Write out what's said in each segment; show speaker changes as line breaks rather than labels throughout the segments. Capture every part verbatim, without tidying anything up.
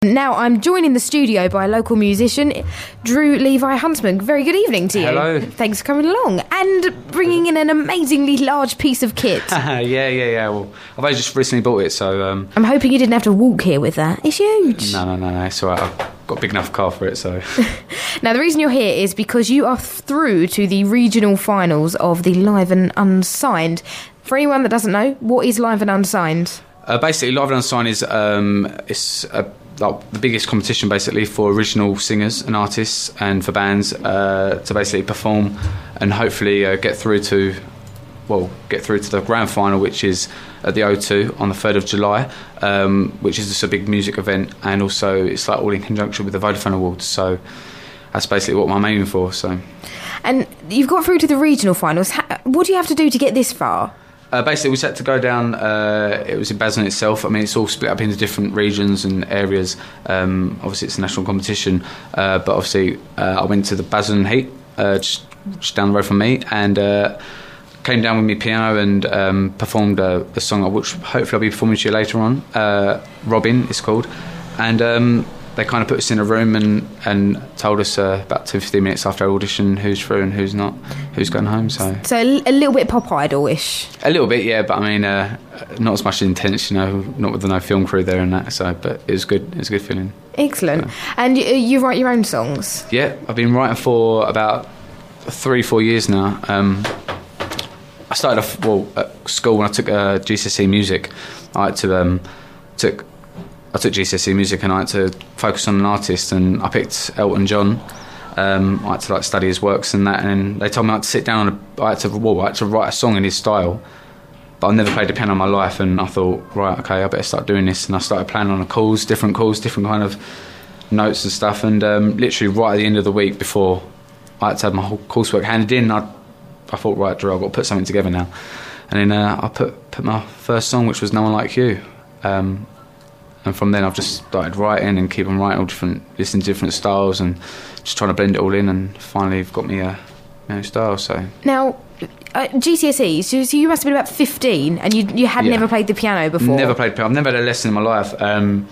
Now I'm joined in the studio by a local musician, Drew Levi Huntsman. Very good evening to you.
Hello.
Thanks for coming along and bringing in an amazingly large piece of kit.
yeah, yeah, yeah. Well, I've only just recently bought it, so... Um,
I'm hoping you didn't have to walk here with that. It's huge.
No, no, no, no. It's all right. I've got a big enough car for it, so...
Now, the reason you're here is because you are through to the regional finals of the Live and Unsigned. For anyone that doesn't know, what is Live and Unsigned?
Uh, basically, Live and Unsigned is um, it's a... like the biggest competition basically for original singers and artists and for bands uh, to basically perform and hopefully uh, get through to well get through to the grand final, which is at the O two on the third of July, um, which is just a big music event, and also it's like all in conjunction with the Vodafone Awards, so that's basically what I'm aiming for. So,
and you've got through to the regional finals. What do you have to do to get this far?
Uh, basically, we set to go down. Uh, it was in Basildon itself. I mean, it's all split up into different regions and areas. Um, obviously, it's a national competition, uh, but obviously, uh, I went to the Basildon Heat, uh, just, just down the road from me, and uh, came down with my piano and um, performed uh, the song, which hopefully I'll be performing to you later on. Uh, Robin, it's called, and. Um, They kind of put us in a room and, and told us uh, about ten to fifteen minutes after our audition who's through and who's not, who's going home. So
so a little bit Pop Idol-ish.
A little bit, yeah, but I mean, uh, not as much intense, you know, not with the no film crew there and that. So, but it was good. It was a good feeling.
Excellent.
So.
And you, you write your own songs?
Yeah, I've been writing for about three, four years now. Um, I started off well at school when I took uh, G C S E music. I had to um, took. I took G C S E music and I had to focus on an artist, and I picked Elton John. Um, I had to like study his works and that, and they told me I had to sit down and I had to, well, I had to write a song in his style. But I've never played the piano in my life, and I thought, right, okay, I better start doing this. And I started playing on the chords, different chords, different kind of notes and stuff. And um, literally right at the end of the week before I had to have my whole coursework handed in, I, I thought, right, Drew, I've got to put something together now. And then uh, I put put my first song, which was No One Like You. Um, And from then I've just started writing and keep on writing all different, listening to different styles and just trying to blend it all in, and finally I've got me a my own style. So
now, uh, G C S Es, so, so you must have been about fifteen, and you you had
yeah.
never played the piano before.
Never played piano. I've never had a lesson in my life. Um,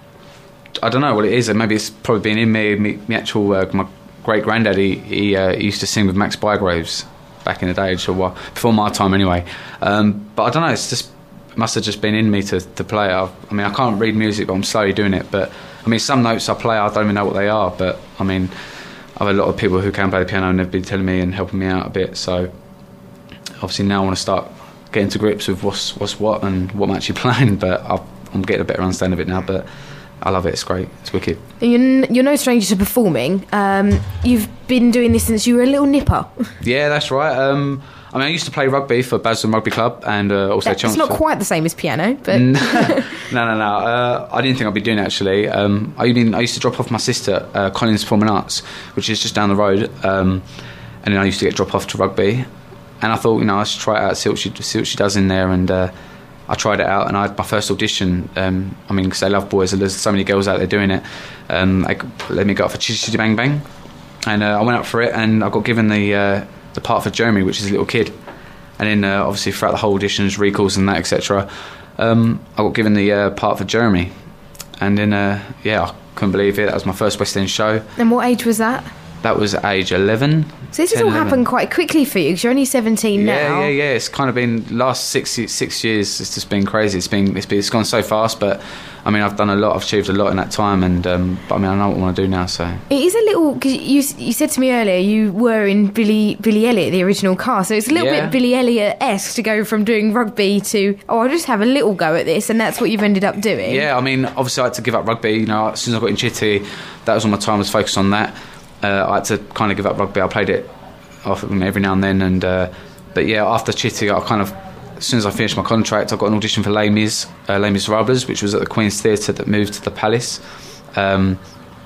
I don't know what it is. Maybe it's probably been in me. Me, me actual uh, my great granddad. He, he, uh, he used to sing with Max Bygraves back in the day, so well, before my time anyway. Um, but I don't know. It's just. Must have just been in me to, to play. I've, I mean, I can't read music, but I'm slowly doing it. But I mean, some notes I play, I don't even know what they are. But I mean, I've had a lot of people who can play the piano and they've been telling me and helping me out a bit. So obviously now I want to start getting to grips with what's what's what and what I'm actually playing. But I've, I'm getting a better understanding of it now. But I love it. It's great. It's wicked.
You're, you're no stranger to performing. Um, you've been doing this since you were a little nipper.
Yeah, that's right. Um, I mean, I used to play rugby for Basildon Rugby Club and uh, also
It's not quite the same as piano, but...
no, no, no. Uh, I didn't think I'd be doing it, actually. Um, I, even, I used to drop off my sister, uh, Collins Performing Arts, which is just down the road, um, and then I used to get dropped off to rugby. And I thought, you know, I should try it out, see what she, see what she does in there, and uh, I tried it out, and I had my first audition. Um, I mean, because they love boys, and there's so many girls out there doing it. Um, they let me go up for Chitty Chitty Bang Bang, and uh, I went up for it, and I got given the... Uh, the part for Jeremy, which is a little kid, and then uh, obviously throughout the whole auditions, recalls and that, etc. Um, I got given the uh, part for Jeremy, and then uh, yeah, I couldn't believe it. That was my first West End show.
And what age was that?
That was age eleven.
So this has all happened quite quickly for you, because you're only seventeen
yeah,
now.
Yeah, yeah, yeah. It's kind of been last six six years. It's just been crazy. It's been it's, been, it's gone so fast, but I mean, I've done a lot. I've achieved a lot in that time, and um, but I mean, I know what I want to do now. So
it is a little, because you you said to me earlier you were in Billy Billy Elliot, the original cast. So it's a little
yeah.
bit Billy Elliot-esque to go from doing rugby to oh, I'll just have a little go at this, and that's what you've ended up doing.
Yeah, I mean, obviously I had to give up rugby. You know, as soon as I got in Chitty, that was all my time was focused on that. Uh, I had to kind of give up rugby. I played it off every now and then, and uh, but yeah, after Chitty, I kind of, as soon as I finished my contract, I got an audition for Les Mis, uh, Les Miserables, which was at the Queen's Theatre that moved to the Palace, um,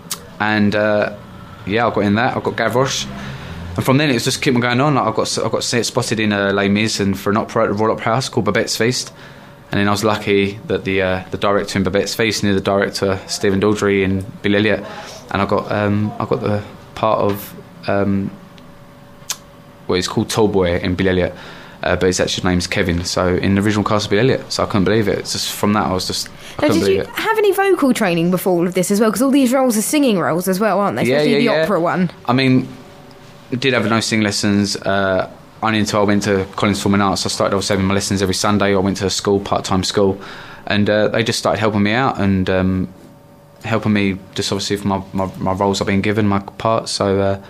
and uh, yeah, I got in that. I got Gavroche, and from then it was just keep on going on. I got I got spotted in uh, Les Mis and for an opera at the Royal Opera House called Babette's Feast, and then I was lucky that the uh, the director in Babette's Feast knew the director Stephen Daldry in Billy Elliot, and I got um, I got the part of um, what is called Tallboy in Billy Elliot, uh, but his actual name's Kevin. So in the original cast, Billy Elliot. So I couldn't believe it. It's just from that, I was just I
Now,
couldn't
did
believe
you
it.
have any vocal training before all of this as well? Because all these roles are singing roles as well, aren't they?
Yeah,
Especially
yeah,
the
yeah.
opera one.
I mean, I did have no singing lessons. Uh, only until I went to Collins Performing Arts, I started obviously having my lessons every Sunday. I went to a school, part-time school, and uh, they just started helping me out and um, helping me just obviously for my, my, my roles I've been given, my parts. So uh,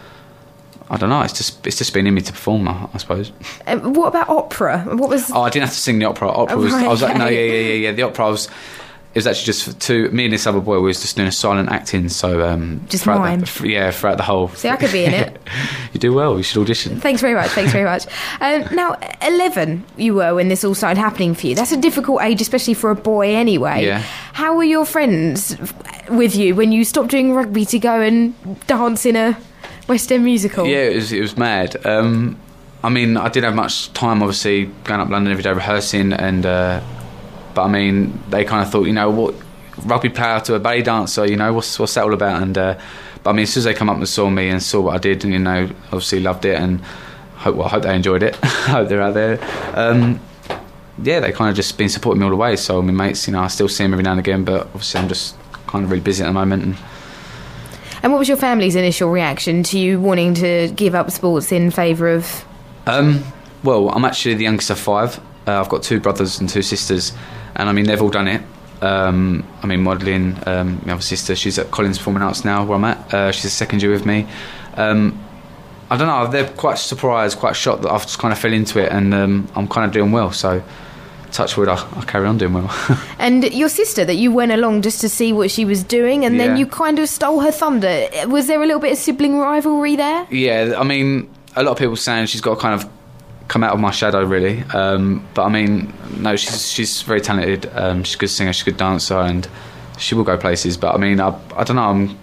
I don't know. It's just it's just been in me to perform, I, I suppose.
Um, what about opera? What was?
Oh, I didn't have to sing the opera. Opera was.
Right,
I was like, no, yeah,
okay.
yeah, yeah, yeah. The opera was. It was actually just for two. Me and this other boy was just doing a silent acting. So um,
Just
throughout
mime.
The, yeah, throughout the whole.
See, I could be in it.
You do well. You should audition.
Thanks very much. Thanks very much. Um, now, eleven you were when this all started happening for you. That's a difficult age, especially for a boy anyway.
Yeah.
How were your friends with you when you stopped doing rugby to go and dance in a West End musical?
Yeah, it was. It was mad. Um, I mean, I didn't have much time, obviously, going up London every day rehearsing, and uh, but I mean, they kind of thought, you know, what rugby player to a ballet dancer, you know, what's what's that all about? And uh, but I mean, as soon as they come up and saw me and saw what I did, and you know, obviously loved it, and hope well, I hope they enjoyed it. I hope they're out there. Um, yeah, they kind of just been supporting me all the way. So my mates, you know, I still see them every now and again, but obviously I'm just kind of really busy at the moment. And
And what was your family's initial reaction to you wanting to give up sports in favour of?
Um, well, I'm actually the youngest of five. Uh, I've got two brothers and two sisters, and I mean they've all done it. Um, I mean modelling. Um, my other sister, she's at Collins Performing Arts now, where I'm at. Uh, she's a second year with me. Um, I don't know. They're quite surprised, quite shocked that I've just kind of fell into it, and um, I'm kind of doing well. So, touch wood, I, I carry on doing well.
And your sister, that you went along just to see what she was doing, and then
Yeah.
you kind of stole her thunder. Was there a little bit of sibling rivalry there?
Yeah, I mean, a lot of people saying she's got to kind of come out of my shadow, really. Um, but I mean, no, she's she's very talented. Um, she's a good singer, she's a good dancer, and she will go places. But I mean, I, I don't know. I'm,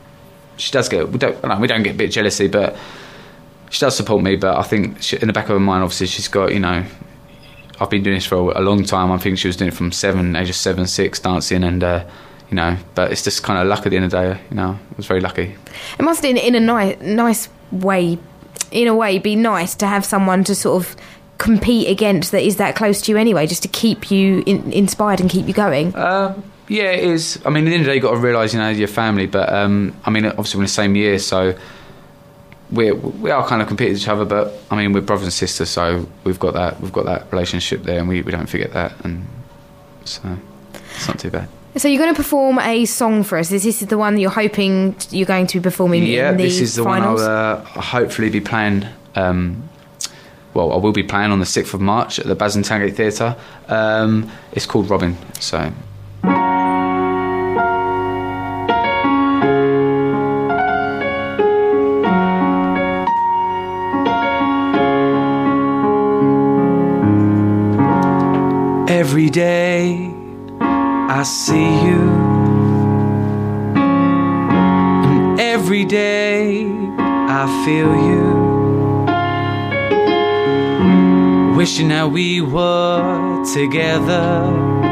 she does get. We don't. I don't know, we don't get a bit jealousy, but she does support me. But I think she, in the back of her mind, obviously, she's got. You know, I've been doing this for a, a long time. I think she was doing it from seven, age of seven, six, dancing, and. Uh, You know, but it's just kind of luck at the end of the day. You know, I was very lucky.
It must, in, in a ni- nice way, in a way, be nice to have someone to sort of compete against that is that close to you anyway, just to keep you in, inspired and keep you going.
Um, yeah, it is. I mean, at the end of the day, you've got to realise, you know, your family. But um, I mean, obviously, we're in the same year, so we we are kind of competing with each other. But I mean, we're brothers and sisters, so we've got that we've got that relationship there, and we, we don't forget that, and so it's not too bad.
So you're going to perform a song for us. This is the one that you're hoping you're going to be performing
Yeah,
in the
this is the
finals?
one I'll uh, hopefully be playing. Um, well, I will be playing on the sixth of March at the Basingtangate Theatre. Um, it's called Robin. So. Every day I see you, and every day I feel you, wishing that we were together,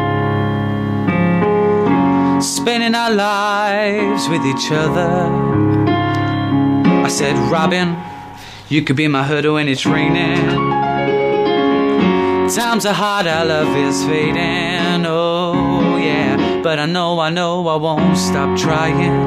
spending our lives with each other. I said, Robin, you could be my hood when it's raining. Times are hard, our love is fading, oh yeah. But I know, I know I won't stop trying,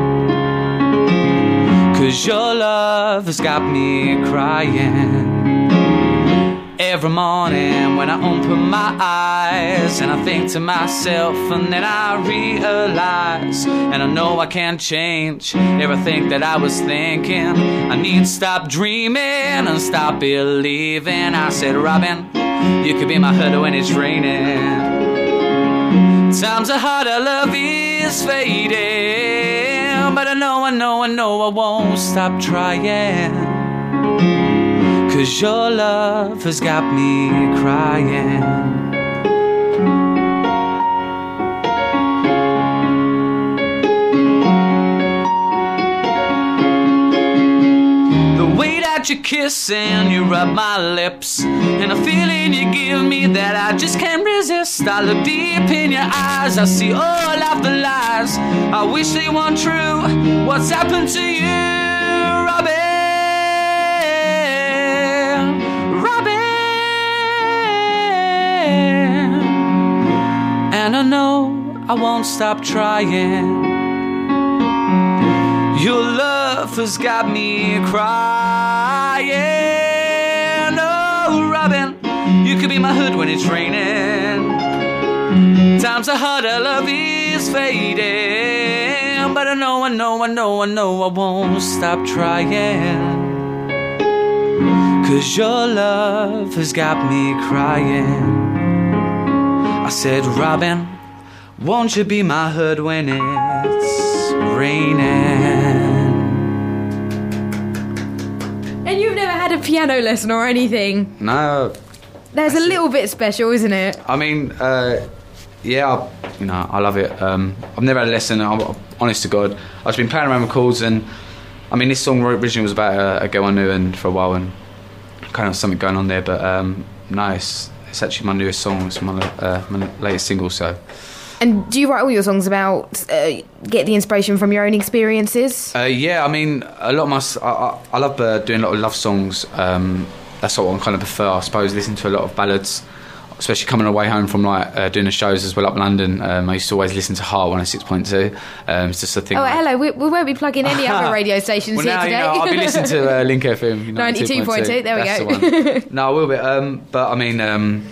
'cause your love has got me crying. Every morning when I open my eyes, and I think to myself, and then I realize, and I know I can't change everything that I was thinking. I need to stop dreaming and stop believing. I said, Robin, you could be my hood when it's raining. Times are hard, our love is fading, but I know, I know, I know I won't stop trying, 'cause your love has got me crying. You kiss and you rub my lips, and a feeling you give me that I just can't resist. I look deep in your eyes, I see all of the lies, I wish they weren't true. What's happened to you, Robin? Robin, I won't stop trying. Your love has got me crying. Oh, Robin, you could be my hood when it's raining. Times are harder, love is fading. But I know, I know, I know, I know I won't stop trying. 'Cause your love has got me crying. I said, Robin, won't you be my hood when it's raining?
And you've never had a piano lesson or anything?
No.
There's a little bit special, isn't it?
I mean, uh, yeah, I, you know, I love it. Um, I've never had a lesson, I'm, I'm honest to God. I've just been playing around with chords, and I mean, this song originally was about a, a girl I knew and for a while, and kind of something going on there, but um, no, it's, it's actually my newest song. It's my, uh, my latest single, so...
And do you write all your songs about, uh, get the inspiration from your own experiences?
Uh, yeah, I mean, a lot of my... I, I, I love uh, doing a lot of love songs. Um, that's what I kind of prefer, I suppose, listening to a lot of ballads, especially coming away home from like uh, doing the shows as well up London. Um, I used to always listen to Heart one oh six point two. Um, it's just a thing.
Oh,
like,
hello, we, we won't be plugging any other radio stations
well,
here
now,
today.
You know, I'll be listening to uh, Link F M. You know,
ninety-two point two, there we
That's
go.
The one. No, I will be. Um, but I mean... Um,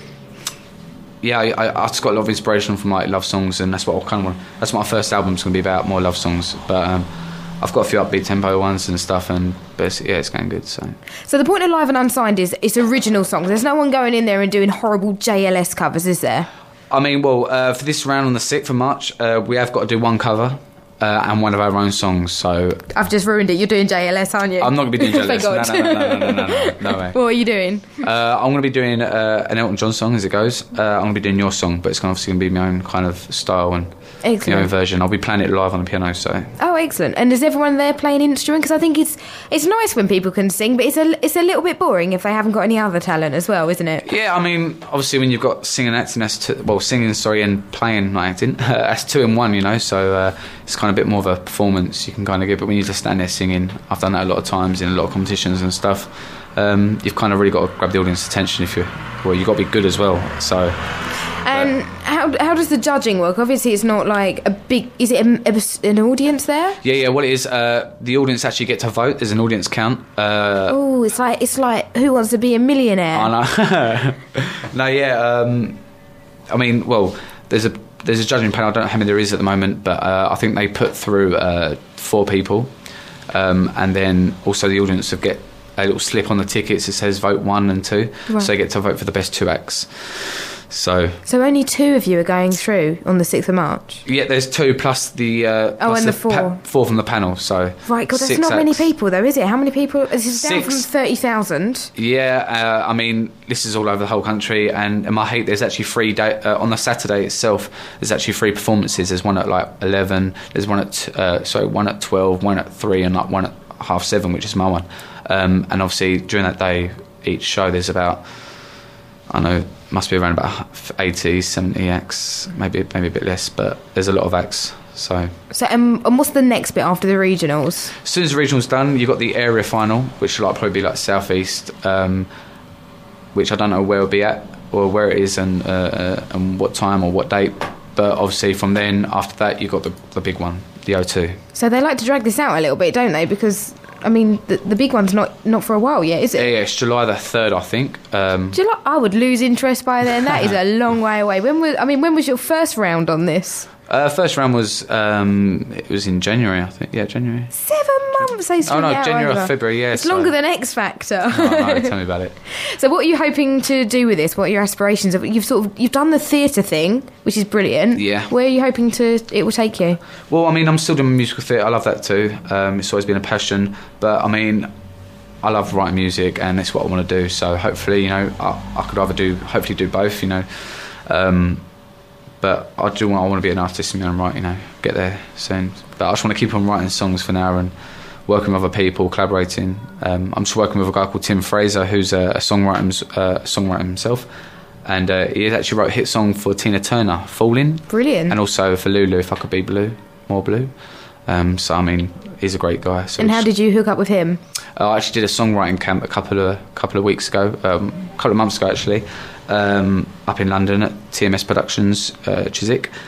Yeah, I, I, I just got a lot of inspiration from like love songs, and that's what I kind of want. That's what my first album's going to be about, more love songs. But um, I've got a few upbeat tempo ones and stuff, and but it's, yeah, it's going good. So,
so the point of Live and Unsigned is it's original songs. There's no one going in there and doing horrible J L S covers, is there?
I mean, well, uh, for this round on the sixth of March, uh, we have got to do one cover. Uh, and one of our own songs, so...
I've just ruined it. You're doing J L S, aren't you?
I'm not going to be doing J L S.
Thank God.
No, no, no, no, no, no, no, no way.
What are you doing?
Uh, I'm going to be doing uh, an Elton John song as it goes. Uh, I'm going to be doing your song, but it's obviously going to be my own kind of style and
excellent.
You know, version. I'll be playing it live on the piano, so...
Oh, excellent. And is everyone there playing instrument? Because I think it's it's nice when people can sing, but it's a, it's a little bit boring if they haven't got any other talent as well, isn't it?
Yeah, I mean, obviously when you've got singing and acting, that's two, well, singing, sorry, and playing, not acting, that's two in one, you know, so uh, it's kind of a bit more of a performance you can kind of give, but when you just stand there singing, I've done that a lot of times in a lot of competitions and stuff, um, you've kind of really got to grab the audience's attention if you're, well, you've got to be good as well, so...
And how how does the judging work? Obviously, it's not like a big... Is it a, a, an audience there?
Yeah, yeah. What it is, uh, the audience actually get to vote. There's an audience count. Uh,
oh, it's like it's like Who Wants to Be a Millionaire?
I know. No, yeah. Um, I mean, well, there's a there's a judging panel. I don't know how many there is at the moment, but uh, I think they put through uh, four people, um, and then also the audience will get a little slip on the tickets that says vote one and two, right. So they get to vote for the best two acts. So,
so only two of you are going through on the sixth of March?
Yeah, there's two plus the... Uh,
oh,
plus
and the,
the
four.
Pa- four from the panel, so...
Right, God, that's not
acts.
many people, though, is it? How many people? This is down
Six.
from thirty thousand.
Yeah, uh, I mean, this is all over the whole country, and in my hate, there's actually free... Day, uh, on the Saturday itself, there's actually free performances. There's one at, like, eleven, there's one at... Uh, sorry, one at twelve, one at three, and like one at half seven, which is my one. Um, and obviously, during that day, each show, there's about... I know, must be around about eighty, seventy acts, maybe maybe a bit less, but there's a lot of acts. So,
so um, and what's the next bit after the regionals?
As soon as the regionals done, you've got the area final, which will like probably be like southeast, um, which I don't know where it'll be at or where it is and uh, uh, and what time or what date. But obviously, from then after that, you've got the the big one, the O two.
So they like to drag this out a little bit, don't they? Because I mean, the, the big one's not, not for a while yet, is it?
Yeah, yeah, it's July the third, I think. Um,
July, I would lose interest by then. That is a long way away. When was? I mean, when was your first round on this?
Uh, first round was um, it was in January, I think. Yeah, January.
Seven months. They
oh no, January
over.
or February. Yeah,
it's
so.
longer than X Factor.
Oh, no, tell me about it.
So, what are you hoping to do with this? What are your aspirations? You've sort of you've done the theatre thing, which is brilliant.
Yeah.
Where are you hoping to it will take you?
Well, I mean, I'm still doing musical theatre. I love that too. Um, it's always been a passion. But I mean, I love writing music, and it's what I want to do. So hopefully, you know, I, I could either do, hopefully, do both. You know. Um, But I do want, I want to be an artist and write, you know, get there soon. But I just want to keep on writing songs for now and working with other people, collaborating. Um, I'm just working with a guy called Tim Fraser, who's a, a songwriter, uh, songwriter himself. And uh, he actually wrote a hit song for Tina Turner, Falling.
Brilliant.
And also for Lulu, If I Could Be Blue, More Blue. Um, so, I mean, he's a great guy. So
and how did you hook up with him?
Uh, I actually did a songwriting camp a couple of couple of weeks ago, um, a couple of months ago, actually. Um, up in London at T M S Productions, uh, Chiswick,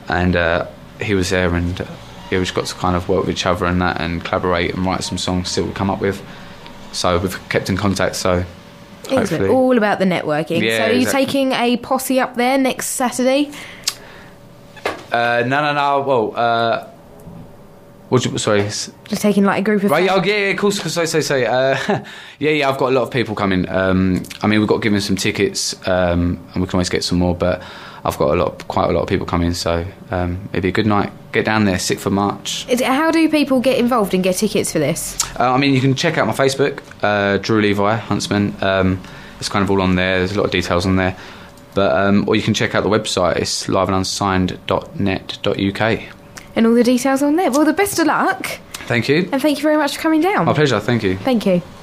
and uh, he was there, and uh, yeah, we just got to kind of work with each other and that, and collaborate and write some songs that we come up with. So we've kept in contact. So hopefully,
all about the networking.
Yeah,
so are you
exactly.
taking a posse up there next Saturday?
Uh, no, no, no. Well, uh, what? You, sorry.
Just taking like a group of.
Right, yeah, oh, yeah, yeah, of course. Sorry, sorry, sorry. Uh, yeah, yeah. I've got a lot of people coming. Um, I mean, we've got given some tickets, um, and we can always get some more. But I've got a lot, quite a lot of people coming. So um, it'd be a good night. Get down there, sixth of March.
Is it, how do people get involved and get tickets for this?
Uh, I mean, you can check out my Facebook, uh, Drew Levi Huntsman. Um, it's kind of all on there. There's a lot of details on there. But um, or you can check out the website. It's live and unsigned dot net dot U K.
And all the details on there. Well, the best of luck.
Thank you.
And thank you very much for coming down.
My pleasure. Thank you.
Thank you.